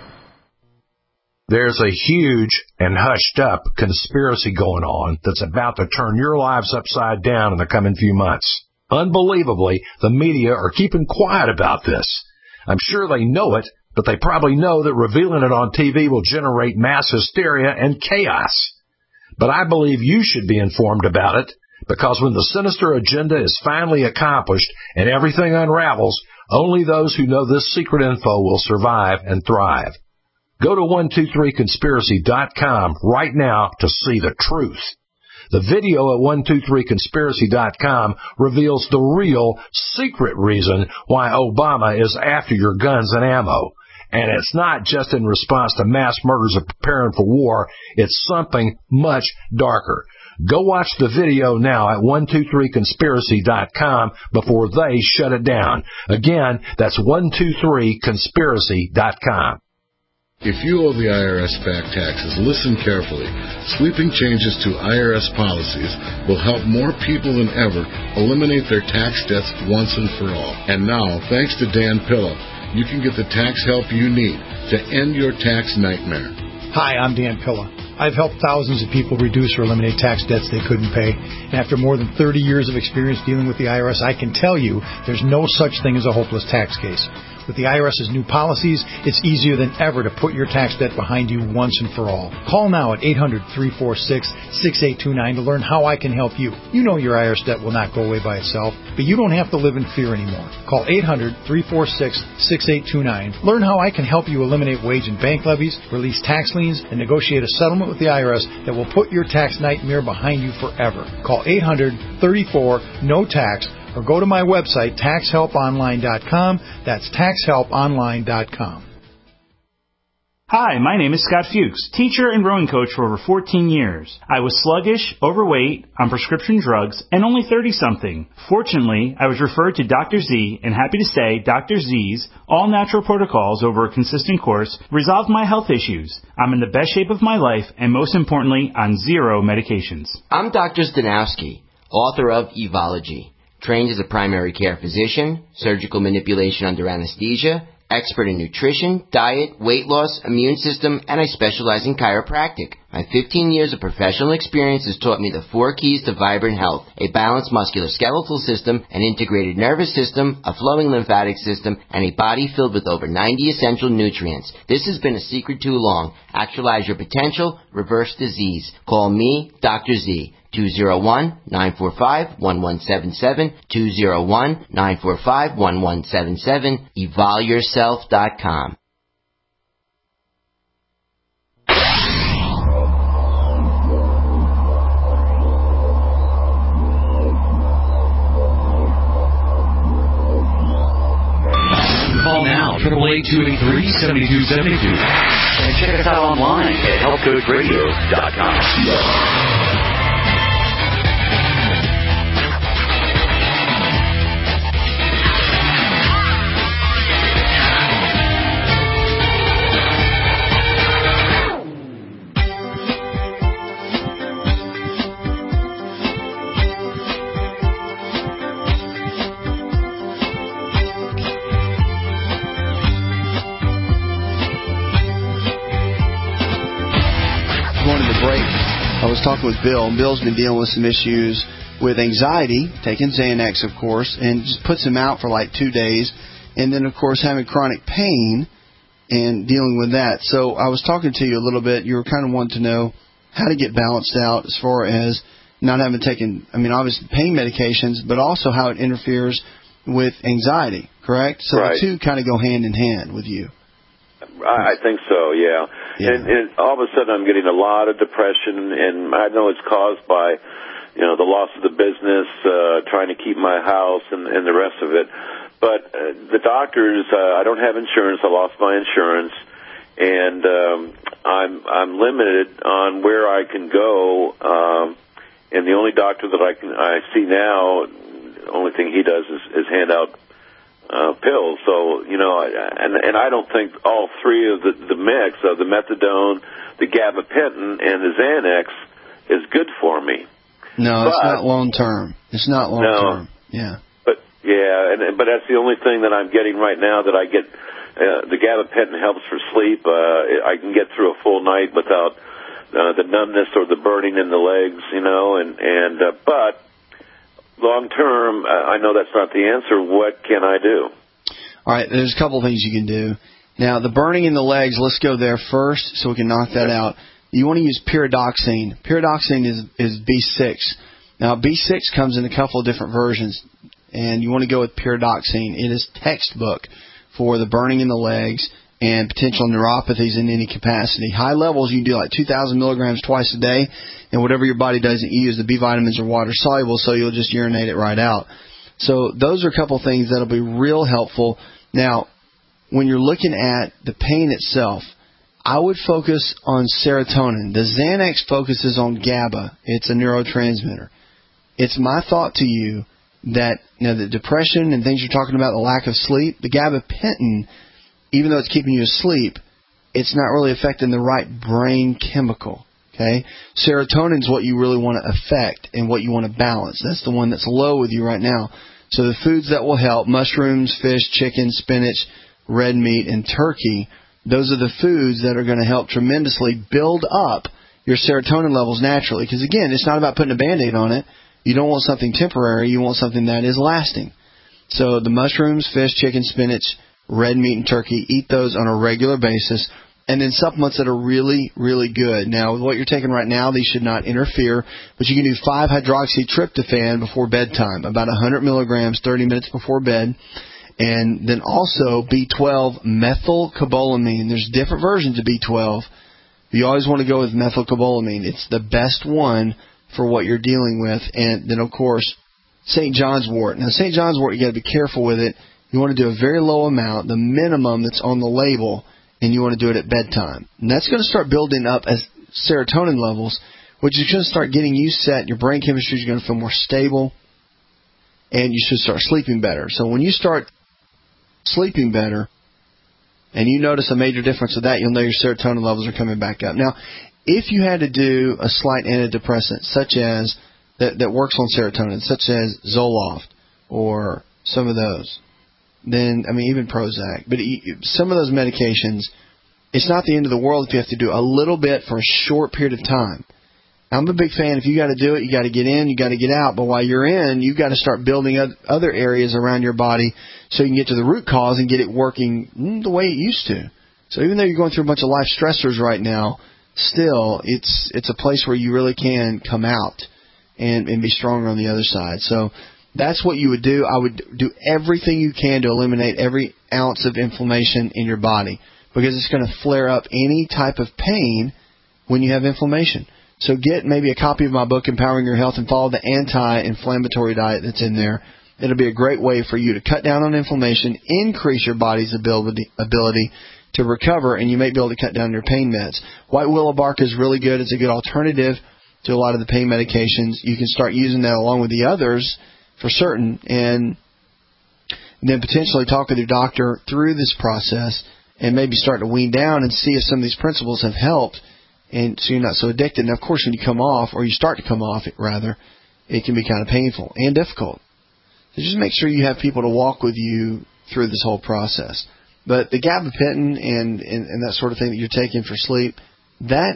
There's a huge and hushed up conspiracy going on that's about to turn your lives upside down in the coming few months. Unbelievably, the media are keeping quiet about this. I'm sure they know it, but they probably know that revealing it on T V will generate mass hysteria and chaos. But I believe you should be informed about it, because when the sinister agenda is finally accomplished and everything unravels, only those who know this secret info will survive and thrive. Go to one two three conspiracy dot com right now to see the truth. The video at one two three conspiracy dot com reveals the real, secret reason why Obama is after your guns and ammo. And it's not just in response to mass murders of preparing for war. It's something much darker. Go watch the video now at one two three conspiracy dot com before they shut it down. Again, that's one two three conspiracy dot com. If you owe the I R S back taxes, listen carefully. Sweeping changes to I R S policies will help more people than ever eliminate their tax debts once and for all. And now, thanks to Dan Pilla, you can get the tax help you need to end your tax nightmare. Hi, I'm Dan Pilla. I've helped thousands of people reduce or eliminate tax debts they couldn't pay. And after more than thirty years of experience dealing with the I R S, I can tell you there's no such thing as a hopeless tax case. With the I R S's new policies, it's easier than ever to put your tax debt behind you once and for all. Call now at eight hundred, three four six, six eight two nine to learn how I can help you. You know your I R S debt will not go away by itself, but you don't have to live in fear anymore. Call eight hundred, three four six, six eight two nine. Learn how I can help you eliminate wage and bank levies, release tax liens, and negotiate a settlement with the I R S that will put your tax nightmare behind you forever. Call eight hundred, thirty-four, no tax, or go to my website, tax help online dot com. That's tax help online dot com. Hi, my name is Scott Fuchs, teacher and rowing coach for over fourteen years. I was sluggish, overweight, on prescription drugs, and only thirty-something. Fortunately, I was referred to Doctor Z, and happy to say Doctor Z's all-natural protocols over a consistent course resolved my health issues. I'm in the best shape of my life, and most importantly, on zero medications. I'm Doctor Stanowski, author of Evology. Trained as a primary care physician, surgical manipulation under anesthesia, expert in nutrition, diet, weight loss, immune system, and I specialize in chiropractic. My fifteen years of professional experience has taught me the four keys to vibrant health: a balanced musculoskeletal system, an integrated nervous system, a flowing lymphatic system, and a body filled with over ninety essential nutrients. This has been a secret too long. Actualize your potential, reverse disease. Call me, Doctor Z. two oh one, nine four five, one one seven seven, two oh one, nine four five, one one seven seven, evol yourself dot com. Call now, eight eight eight, two eight three, seven two seven two. And check us out online at health coach radio dot com. break, I was talking with Bill, and Bill's been dealing with some issues with anxiety, taking Xanax, of course, and just puts him out for like two days. And then, of course, having chronic pain and dealing with that. So I was talking to you a little bit. You were kind of wanting to know how to get balanced out as far as not having taken, I mean, obviously pain medications, but also how it interferes with anxiety, correct? So right. the two kind of go hand in hand with you. I think so, yeah. yeah. And, and all of a sudden I'm getting a lot of depression, and I know it's caused by, you know, the loss of the business, uh, trying to keep my house and, and the rest of it. But uh, the doctors, uh, I don't have insurance. I lost my insurance, and um, I'm I'm limited on where I can go. Um, and the only doctor that I can I see now, the only thing he does is, is hand out uh, pills. So you know, and and I don't think all three of the the mix of the methadone, the gabapentin, and the Xanax is good for me. No, but, it's not long term. It's not long no, term. Yeah. But yeah, and but that's the only thing that I'm getting right now that I get. Uh, the gabapentin helps for sleep. Uh, I can get through a full night without uh, the numbness or the burning in the legs, you know. And and uh, but long term, uh, I know that's not the answer. What can I do? All right, there's a couple of things you can do. Now, the burning in the legs. Let's go there first, so we can knock that out. You want to use pyridoxine. Pyridoxine is, is B six. Now, B six comes in a couple of different versions, and you want to go with pyridoxine. It is textbook for the burning in the legs and potential neuropathies in any capacity. High levels, you can do like two thousand milligrams twice a day, and whatever your body doesn't use, the B vitamins are water soluble, so you'll just urinate it right out. So those are a couple of things that will be real helpful. Now, when you're looking at the pain itself, I would focus on serotonin. The Xanax focuses on GABA. It's a neurotransmitter. It's my thought to you that, you know, the depression and things you're talking about, the lack of sleep, the gabapentin, even though it's keeping you asleep, it's not really affecting the right brain chemical. Okay? Serotonin is what you really want to affect and what you want to balance. That's the one that's low with you right now. So the foods that will help, mushrooms, fish, chicken, spinach, red meat, and turkey, those are the foods that are going to help tremendously build up your serotonin levels naturally. Because, again, it's not about putting a Band-Aid on it. You don't want something temporary. You want something that is lasting. So the mushrooms, fish, chicken, spinach, red meat, and turkey, eat those on a regular basis. And then supplements that are really, really good. Now, with what you're taking right now, these should not interfere. But you can do five hydroxytryptophan before bedtime, about one hundred milligrams, thirty minutes before bed. And then also B twelve methylcobalamin. There's different versions of B twelve. You always want to go with methylcobalamin. It's the best one for what you're dealing with. And then, of course, Saint John's wort. Now, Saint John's wort, you got to be careful with it. You want to do a very low amount, the minimum that's on the label, and you want to do it at bedtime. And that's going to start building up as serotonin levels, which is going to start getting you set. Your brain chemistry is going to feel more stable, and you should start sleeping better. So when you start sleeping better, and you notice a major difference with that, you'll know your serotonin levels are coming back up. Now, if you had to do a slight antidepressant, such as that, that works on serotonin, such as Zoloft or some of those, then, I mean, even Prozac, but some of those medications, it's not the end of the world if you have to do a little bit for a short period of time. I'm a big fan. If you got to do it, you got to get in, you got to get out. But while you're in, you got to start building other areas around your body so you can get to the root cause and get it working the way it used to. So even though you're going through a bunch of life stressors right now, still, it's it's a place where you really can come out and, and be stronger on the other side. So that's what you would do. I would do everything you can to eliminate every ounce of inflammation in your body, because it's going to flare up any type of pain when you have inflammation. So get maybe a copy of my book, Empowering Your Health, and follow the anti-inflammatory diet that's in there. It'll be a great way for you to cut down on inflammation, increase your body's ability, ability to recover, and you may be able to cut down your pain meds. White willow bark is really good. It's a good alternative to a lot of the pain medications. You can start using that along with the others for certain, and then potentially talk with your doctor through this process and maybe start to wean down and see if some of these principles have helped, and so you're not so addicted. And, of course, when you come off, or you start to come off it, rather, it can be kind of painful and difficult. So just make sure you have people to walk with you through this whole process. But the gabapentin and, and, and that sort of thing that you're taking for sleep, that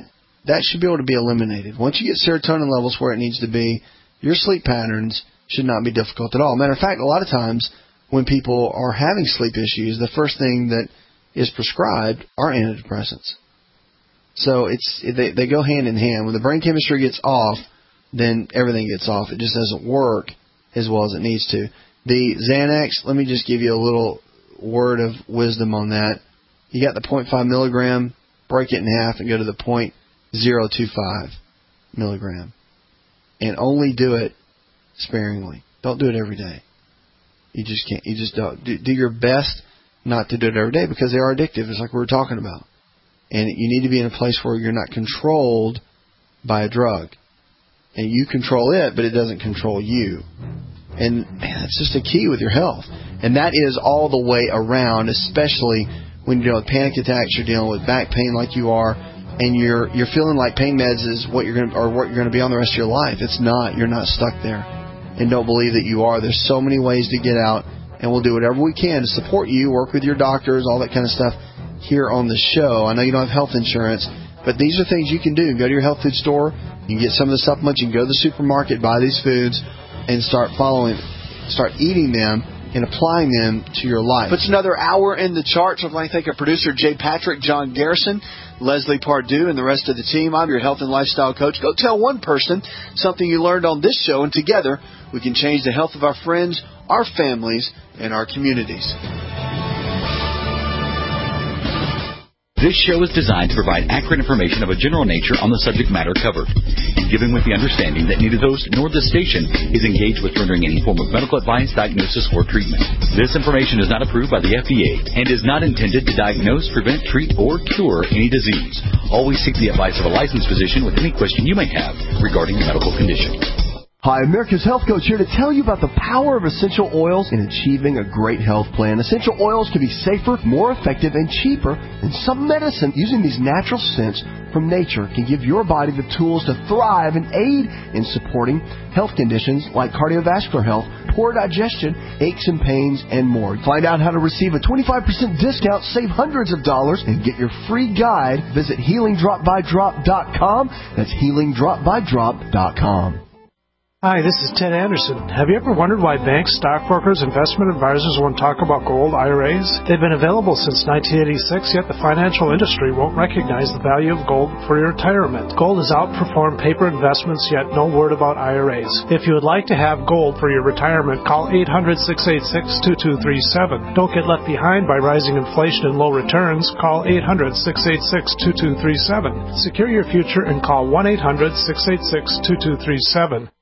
that should be able to be eliminated. Once you get serotonin levels where it needs to be, your sleep patterns should not be difficult at all. Matter of fact, a lot of times when people are having sleep issues, the first thing that is prescribed are antidepressants. So it's they, they go hand in hand. When the brain chemistry gets off, then everything gets off. It just doesn't work as well as it needs to. The Xanax, let me just give you a little word of wisdom on that. You got the zero point five milligram, break it in half and go to the zero point zero two five milligram. And only do it sparingly. Don't do it every day. You just can't. You just don't. Do, do your best not to do it every day because they are addictive. It's like we were talking about. And you need to be in a place where you're not controlled by a drug. And you control it, but it doesn't control you. And man, that's just a key with your health. And that is all the way around, especially when you're dealing with panic attacks, you're dealing with back pain like you are, and you're you're feeling like pain meds is what you're going or what you're going to be on the rest of your life. It's not. You're not stuck there. And don't believe that you are. There's so many ways to get out, and we'll do whatever we can to support you, work with your doctors, all that kind of stuff here on the show. I know you don't have health insurance, but these are things you can do. Go to your health food store. You can get some of the supplements. You can go to the supermarket, buy these foods, and start following, start eating them and applying them to your life. Puts another hour in the charts. I'd like to thank our producer, Jay Patrick, John Garrison, Leslie Pardue, and the rest of the team. I'm your health and lifestyle coach. Go tell one person something you learned on this show, and together we can change the health of our friends, our families, and our communities. This show is designed to provide accurate information of a general nature on the subject matter covered, given with the understanding that neither the host nor the station is engaged with rendering any form of medical advice, diagnosis, or treatment. This information is not approved by the F D A and is not intended to diagnose, prevent, treat, or cure any disease. Always seek the advice of a licensed physician with any question you may have regarding a medical condition. Hi, America's Health Coach here to tell you about the power of essential oils in achieving a great health plan. Essential oils can be safer, more effective, and cheaper than some medicine. Using these natural scents from nature can give your body the tools to thrive and aid in supporting health conditions like cardiovascular health, poor digestion, aches and pains, and more. Find out how to receive a twenty-five percent discount, save hundreds of dollars, and get your free guide. Visit healing drop by drop dot com. That's healing drop by drop dot com. Hi, this is Ted Anderson. Have you ever wondered why banks, stockbrokers, investment advisors won't talk about gold I R As? They've been available since nineteen eighty-six, yet the financial industry won't recognize the value of gold for your retirement. Gold has outperformed paper investments, yet no word about I R As. If you would like to have gold for your retirement, call eight hundred, six eight six, two two three seven. Don't get left behind by rising inflation and low returns. Call eight hundred, six eight six, two two three seven. Secure your future and call one eight hundred, six eight six, two two three seven.